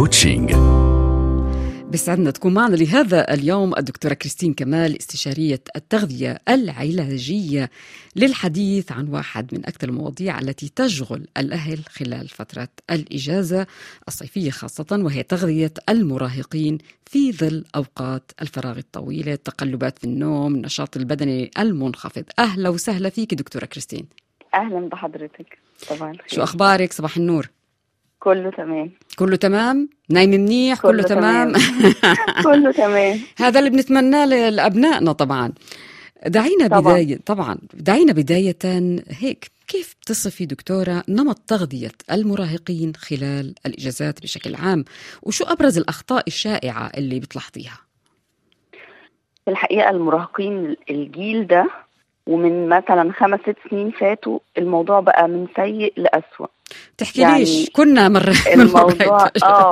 كوتشينج. بسعدنا تكون معنا لهذا اليوم الدكتورة كريستين كمال، استشارية التغذية العلاجية، للحديث عن واحد من أكثر المواضيع التي تشغل الأهل خلال فترة الإجازة الصيفية خاصة، وهي تغذية المراهقين في ظل أوقات الفراغ الطويلة، التقلبات في النوم، النشاط البدني المنخفض. أهلا وسهلا فيك دكتورة كريستين. أهلا بحضرتك. طبعا شو أخبارك؟ صباح النور. كله تمام. كله تمام؟ نايم منيح؟ كله تمام. كله تمام. هذا اللي بنتمناه لأبنائنا طبعا. دعينا بداية هيك، كيف بتصفي دكتورة نمط تغذية المراهقين خلال الإجازات بشكل عام، وشو أبرز الأخطاء الشائعة اللي بتلاحظيها؟ في الحقيقة المراهقين الجيل ده ومن مثلا 5-6 سنين فاتوا الموضوع بقى من سيء لأسوأ. تحكي ليش كنا مرة الموضوع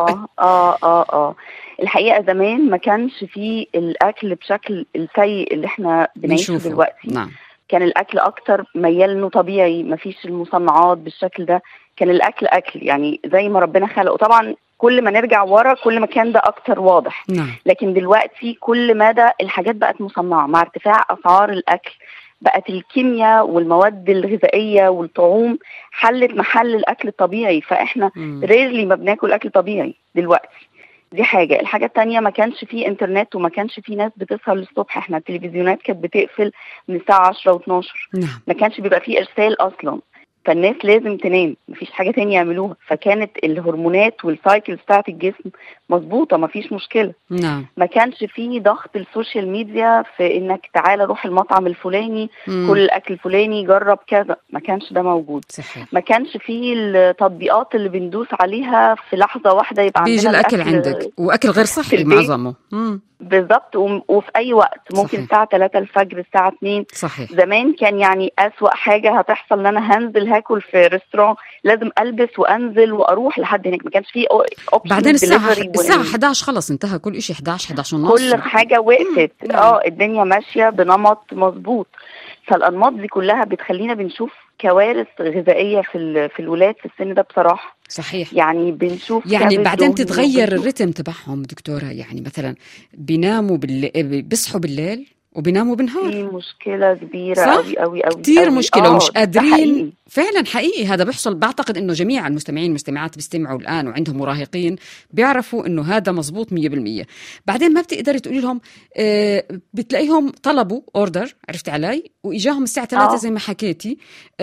الحقيقة زمان ما كانش فيه الأكل بشكل السيء اللي احنا بنعيشه دلوقتي. نعم. كان الأكل أكتر ميال إنه طبيعي، ما فيش المصنعات بالشكل ده، كان الأكل أكل يعني زي ما ربنا خلقه. طبعا كل ما نرجع ورا كل ما كان ده أكتر واضح. نعم. لكن دلوقتي كل مدى الحاجات بقت مصنعة، مع ارتفاع أسعار الأكل بقت الكيمياء والمواد الغذائية والطعوم حلت محل الأكل الطبيعي، فإحنا ريرلي ما بناكل أكل طبيعي دلوقتي. دي حاجة. الحاجة التانية، ما كانش فيه انترنت وما كانش فيه ناس بتسهر للصبح. احنا التلفزيونات كانت بتقفل من الساعة 10 و12. نعم. ما كانش بيبقى فيه إرسال أصلا، فالناس لازم تنام، مفيش حاجة تانية يعملوها، فكانت الهرمونات والسايكل بتاعت الجسم مظبوطة، مفيش مشكلة. نعم. ما كانش فيه ضغط السوشيال ميديا في انك تعالى روح المطعم الفلاني، كل الاكل الفلاني، جرب كذا، ما كانش ده موجود. صحيح. ما كانش فيه التطبيقات اللي بندوس عليها في لحظة واحدة يبقى عندنا بيجي الأكل عندك، وأكل غير صحي معظمه. بالضبط. وفي أي وقت ممكن. صحيح. الساعة 3 الفجر، الساعة 2. صحيح. زمان كان يعني أسوأ حاجة هتحصل ان انا هنزل هاكل في ريستوران، لازم ألبس وأنزل وأروح لحد هناك، ما كانش فيه بعدين الساعة 11 خلص انتهى كل إشي. 11 ونص كل حاجة وقفت. الدنيا ماشية بنمط مظبوط. فالأنماط دي كلها بتخلينا بنشوف كوارث غذائية في الولاد في السن ده بصراحة. صحيح. يعني بنشوف بعدين تتغير الرتم تبعهم دكتورة. يعني مثلا بيناموا بيصحوا بالليل وبيناموا بالنهار. دي مشكلة كبيرة قوي كتير مشكلة ومش قادرين. فعلا حقيقي هذا بيحصل. بعتقد انه جميع المستمعين والمستمعات بيستمعوا الآن وعندهم مراهقين بيعرفوا انه هذا مزبوط 100%. بعدين ما بتقدري تقولي لهم بتلاقيهم طلبوا اوردر، عرفت علي، واجاهم الساعة 3 زي ما حكيتي.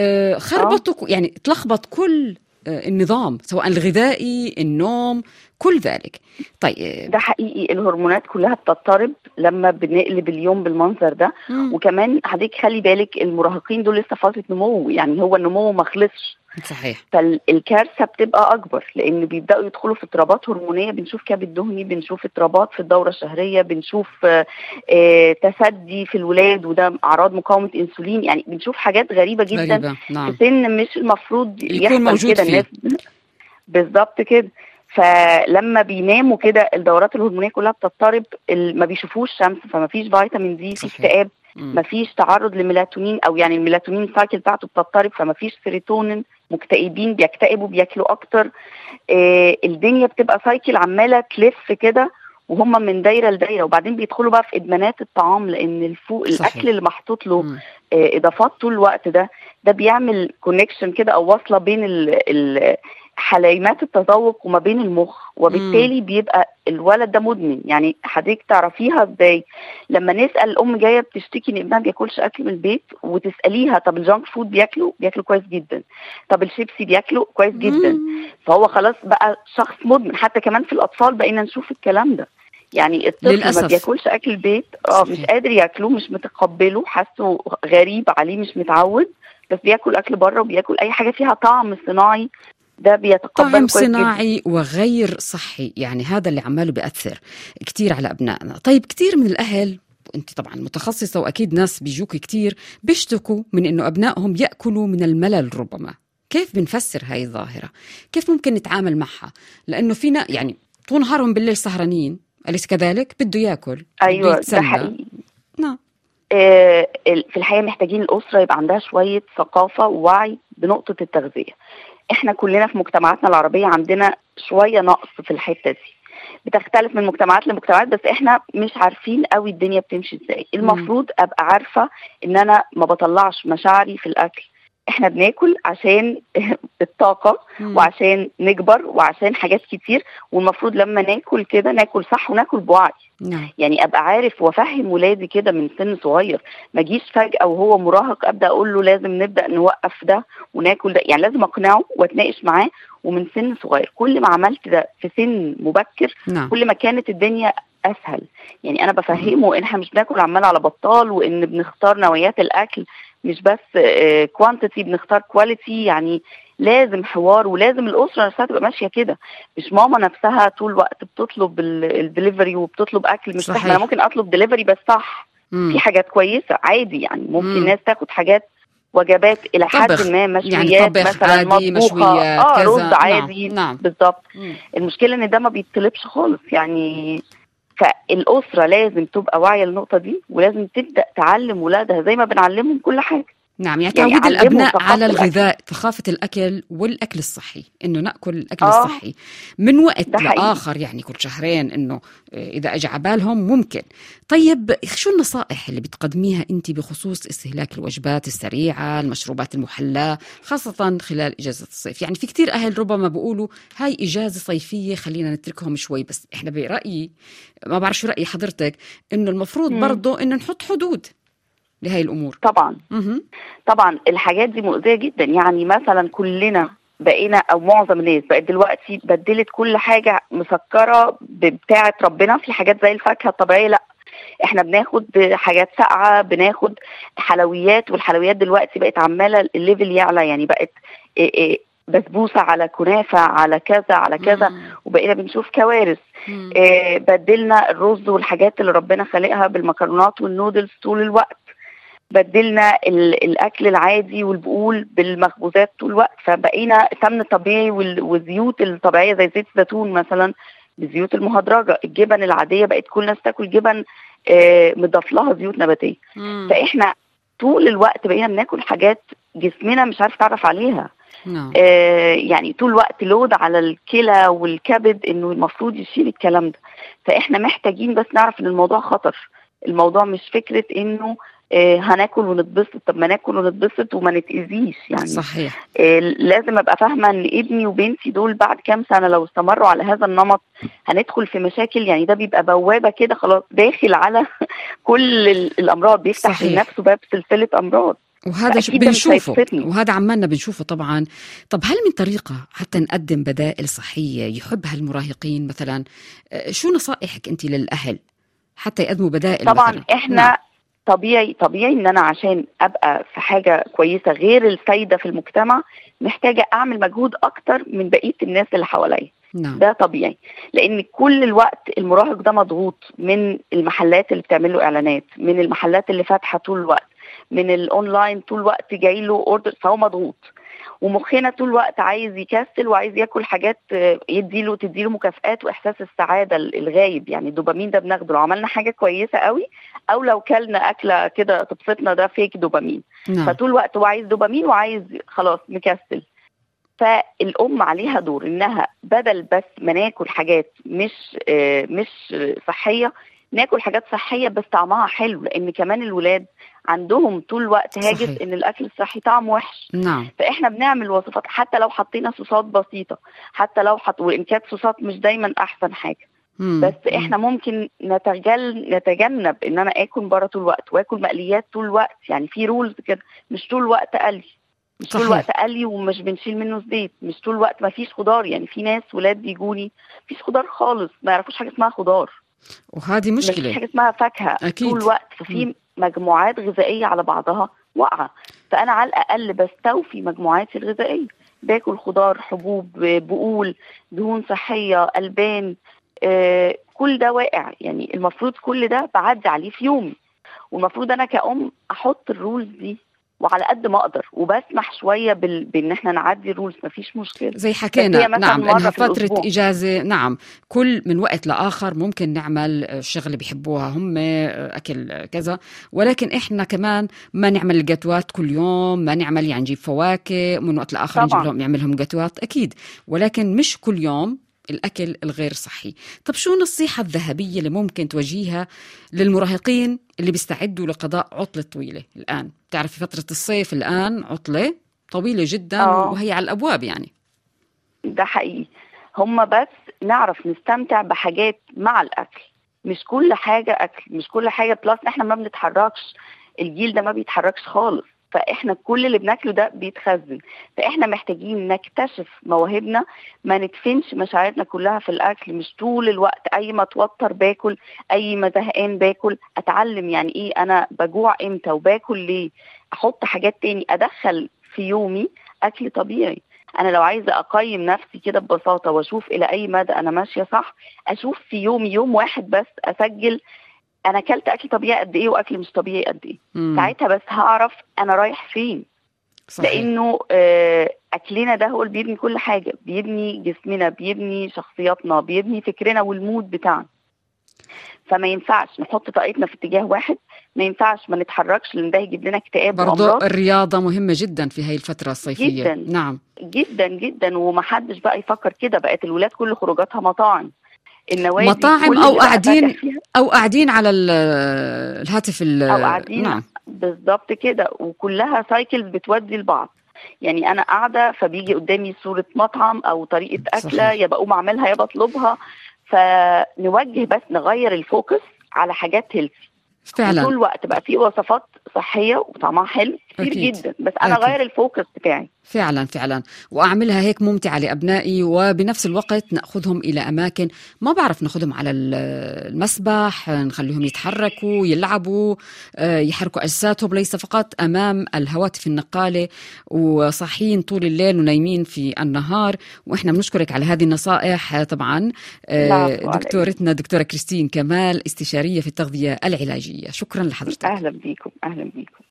خربطوا يعني تلخبط كل النظام، سواء الغذائي، النوم، كل ذلك. طيب ده حقيقي. الهرمونات كلها بتضطرب لما بنقلب اليوم بالمنظر ده. وكمان حضرتك خلي بالك المراهقين دول لسه فترة نمو، يعني هو النمو ما خلصش. صحيح. فالكارثة بتبقى أكبر لأن بيبدأوا يدخلوا في اضطرابات هرمونية. بنشوف كبد دهني، بنشوف اضطرابات في الدورة الشهرية، بنشوف تسدي في الولاد وده أعراض مقاومة إنسولين. يعني بنشوف حاجات غريبة جدا. نعم. في سن مش المفروض يكون موجود كده الناس. بالظبط كده. فلما بيناموا كده الدورات الهرمونية كلها بتضطرب، ما بيشوفوش شمس، فما فيش فيتامين دي، في اكتئاب، ما فيش تعرض لميلاتونين، او يعني الميلاتونين السايكل بتاعته بتضطرب، فما فيش سيروتونين، مكتئبين، بيكتئبوا، بياكلوا اكتر. الدنيا بتبقى سايكل عمالة تلف كده وهم من دايرة لدايرة. وبعدين بيدخلوا بقى في ادمانات الطعام لان الاكل اللي محطوط له اضافات طول الوقت ده بيعمل كونكشن كده او وصلة بين حليمات التذوق وما بين المخ، وبالتالي بيبقى الولد ده مدمن. يعني حضرتك تعرفيها ازاي؟ لما نسأل الام جاية بتشتكي ان ابنها بياكلش اكل من البيت، وتسأليها طب الجانك فود بياكله كويس جدا، طب الشيبسي بياكله كويس جدا، فهو خلاص بقى شخص مدمن. حتى كمان في الاطفال بقينا نشوف الكلام ده. يعني الطفل للأسف ما بياكلش اكل البيت، مش قادر ياكله، مش متقبله، حاسه غريب عليه، مش متعود، بس بياكل اكل بره وبياكل اي حاجة فيها طعم صناعي، ده بيتقبل طعم صناعي وغير صحي. يعني هذا اللي عماله بيأثر كتير على أبنائنا. طيب كتير من الأهل، وانت طبعا متخصصة وأكيد ناس بيجوك كتير، بيشتكوا من إنه أبنائهم يأكلوا من الملل ربما. كيف بنفسر هاي الظاهرة؟ كيف ممكن نتعامل معها؟ لأنه فينا يعني طول نهارهم بالليل سهرانين، أليس كذلك؟ بده يأكل، أيوة بده يتسلى. ده حقيقي. نعم. في الحقيقة محتاجين الأسرة يبقى عندها شوية ثقافة ووعي بنقطة التغذية. احنا كلنا في مجتمعاتنا العربية عندنا شوية نقص في الحتة دي، بتختلف من مجتمعات لمجتمعات، بس احنا مش عارفين قوي الدنيا بتمشي ازاي. المفروض ابقى عارفة ان انا ما بطلعش مشاعري في الاكل. احنا بناكل عشان الطاقة وعشان نكبر وعشان حاجات كتير، والمفروض لما ناكل كده ناكل صح وناكل بوعي. يعني ابقى عارف وافهم ولادي كده من سن صغير، ما اجيش فجأة وهو مراهق ابدا اقول له لازم نبدا نوقف ده وناكل ده. يعني لازم اقنعه واتناقش معاه ومن سن صغير. كل ما عملت ده في سن مبكر كل ما كانت الدنيا اسهل. يعني انا بفهمه ان احنا مش بناكل عمال على بطال، وان بنختار نوعيات الاكل مش بس كوانتيتي، بنختار كواليتي. يعني لازم حوار، ولازم الاسره نفسها تبقى ماشيه كده، مش ماما نفسها طول الوقت بتطلب الدليفري وبتطلب اكل مش صح. انا ممكن اطلب دليفري بس صح، في حاجات كويسه عادي. يعني ممكن ناس تاخد حاجات وجبات الى حد ما، مشويات يعني مثلا عادي، مشويات رز عادي. نعم. بالظبط. المشكله ان ده ما بيطلبش خالص يعني. فالاسره لازم تبقى واعيه للنقطه دي، ولازم تبدا تعلم ولادها زي ما بنعلمهم كل حاجه. نعم، يعني تعويد الأبناء على الغذاء، ثقافة الأكل والأكل الصحي، إنه نأكل الأكل الصحي من وقت لآخر، يعني كل شهرين، إنه إذا أجى عبالهم ممكن. طيب شو النصائح اللي بتقدميها أنت بخصوص استهلاك الوجبات السريعة، المشروبات المحلاة، خاصة خلال إجازة الصيف؟ يعني في كتير أهل ربما بيقولوا هاي إجازة صيفية خلينا نتركهم شوي، بس إحنا برأيي، ما بعرف شو رأي حضرتك، إنه المفروض برضو إنه نحط حدود لهي الأمور. طبعا الحاجات دي مؤذية جدا. يعني مثلا كلنا بقينا او معظم الناس بقت دلوقتي بدلت كل حاجة مسكرة بتاعة ربنا في حاجات زي الفاكهة الطبيعية. لا، احنا بناخد حاجات ساقعة، بناخد حلويات، والحلويات دلوقتي بقت عمالة الليفل يعلى. يعني بقت بسبوسة على كنافة على كذا على كذا، وبقينا بنشوف كوارث. بدلنا الرز والحاجات اللي ربنا خلقها بالمكرونات والنودلز طول الوقت، بدلنا الاكل العادي والبقول بالمخبوزات طول الوقت. فبقينا السمن الطبيعي والزيوت الطبيعيه زي زيت الزيتون مثلا بالزيوت المهدرجه. الجبن العاديه بقت كل الناس تاكل جبن مضاف لها زيوت نباتيه. فاحنا طول الوقت بقينا بناكل حاجات جسمنا مش عارف تعرف عليها. يعني طول الوقت لود على الكلى والكبد انه المفروض يشيل الكلام ده. فاحنا محتاجين بس نعرف ان الموضوع خطر. الموضوع مش فكره انه هناكل ونتبسط. طب ما ناكل ونتبسط وما نتأذيش يعني. صحيح. لازم ابقى فاهمه ان ابني وبنتي دول بعد كام سنه لو استمروا على هذا النمط هندخل في مشاكل. يعني ده بيبقى بوابه كده خلاص داخل على كل الامراض، بيفتح لنفسه باب سلسله امراض. وهذا بنشوفه، وهذا عمالنا بنشوفه طبعا. طب هل من طريقه حتى نقدم بدائل صحيه يحبها المراهقين مثلا؟ شو نصائحك انت للاهل حتى يقدموا بدائل؟ طبعا مثلا احنا طبيعي ان انا عشان ابقى في حاجه كويسه غير الفايده في المجتمع محتاجه اعمل مجهود اكتر من بقيه الناس اللي حواليا. ده طبيعي، لان كل الوقت المراهق ده مضغوط من المحلات اللي بتعمل له اعلانات، من المحلات اللي فاتحه طول الوقت، من الاونلاين طول الوقت جاي له اوردر، فهو مضغوط. ومخنا طول الوقت عايز يكسل وعايز ياكل حاجات تديله مكافآت واحساس السعاده الغايب. يعني الدوبامين ده بناخده لو عملنا حاجه كويسه قوي، او لو كلنا اكله كده تبسطنا، ده فيك دوبامين. فطول الوقت هو عايز دوبامين وعايز خلاص مكسل. فالام عليها دور انها بدل بس ما ناكل حاجات مش صحيه، ناكل حاجات صحيه بس طعمها حلو. لان كمان الولاد عندهم طول الوقت هاجس ان الاكل الصحي طعم وحش. فاحنا بنعمل وصفات حتى لو حطينا صوصات بسيطه، حتى لو وان كانت صوصات مش دايما احسن حاجه، بس احنا ممكن نتجنب ان انا اكل بره طول الوقت واكل مقليات طول الوقت. يعني في رولز كده، مش طول الوقت قلي، مش طول الوقت قلي ومش بنشيل منه زيت، مش طول الوقت ما فيش خضار. يعني في ناس ولاد بيجوني مفيش خضار خالص، ما يعرفوش حاجه اسمها خضار، وهذه مشكله. مفيش حاجه اسمها فاكهه أكيد. طول الوقت. ففي مجموعات غذائيه على بعضها واقعه. فانا على الاقل بستوفي مجموعاتي الغذائيه، باكل خضار، حبوب، بقول، دهون صحيه، البان، كل ده واقع. يعني المفروض كل ده بعدي عليه في يومي، والمفروض انا كأم احط الرولز دي وعلى قد ما اقدر وبسمح شويه بان احنا نعدي الرولز، مفيش مشكله. زي حكينا نعم انها فتره اجازه، نعم كل من وقت لاخر ممكن نعمل شغله بيحبوها هم، اكل كذا، ولكن احنا كمان ما نعمل الجاتوات كل يوم، ما نعمل يعني نجيب فواكه من وقت لاخر نجيب لهم نعمل لهم جاتوات اكيد، ولكن مش كل يوم الأكل الغير صحي. طب شو النصيحة الذهبية اللي ممكن توجهها للمراهقين اللي بيستعدوا لقضاء عطلة طويلة الآن؟ تعرفي فترة الصيف الآن عطلة طويلة جدا وهي على الأبواب يعني. ده حقيقي، هم بس نعرف نستمتع بحاجات مع الأكل، مش كل حاجة أكل، مش كل حاجة بلس. احنا ما بنتحركش، الجيل ده ما بيتحركش خالص، فاحنا كل اللي بناكله ده بيتخزن، فاحنا محتاجين نكتشف مواهبنا، ما ندفنش مشاعرنا كلها في الاكل، مش طول الوقت اي ما اتوتر باكل، اي ما زهقان باكل. اتعلم يعني ايه انا بجوع امتى وباكل ليه، احط حاجات تاني، ادخل في يومي اكل طبيعي. انا لو عايزه اقيم نفسي كده ببساطه واشوف الى اي مدى انا ماشيه صح، اشوف في يومي يوم واحد بس اسجل انا اكلت اكل طبيعي قد ايه واكل مش طبيعي قد ايه. ساعتها بس هعرف انا رايح فين. صحيح. لانه اكلنا ده هو اللي بيبني كل حاجه، بيبني جسمنا، بيبني شخصياتنا، بيبني فكرنا والمود بتاعنا. فما ينفعش نحط طاقتنا في اتجاه واحد، ما ينفعش ما نتحركش لان ده يجيب لنا اكتئاب برضو وامراض. الرياضه مهمه جدا في هاي الفتره الصيفيه جدا. نعم جدا جدا، ومحدش بقى يفكر كده، بقت الولاد كل خروجاتها مطاعم، النوادي، مطاعم او قاعدين على الهاتف او قاعدين. نعم بالظبط كده، وكلها سايكل بتودي لبعض. يعني انا قاعده فبيجي قدامي صوره مطعم او طريقه اكله، يا بقوم اعملها يا بطلبها. فنوجه بس نغير الفوكس على حاجات هيلثي فعلا. طول الوقت بقى في وصفات صحيه وطعمها حلو كتير جدا، بس انا اغير الفوكس بتاعي. فعلا واعملها هيك ممتعه لابنائي، وبنفس الوقت ناخذهم الى اماكن ما بعرف، ناخذهم على المسبح، نخليهم يتحركوا يلعبوا، يحركوا اجسادهم، ليس فقط امام الهواتف النقاله وصاحيين طول الليل ونايمين في النهار. واحنا بنشكرك على هذه النصائح طبعا دكتورتنا دكتوره كريستين كمال، استشاريه في التغذيه العلاجيه. شكرا لحضرتك. اهلا بيكم.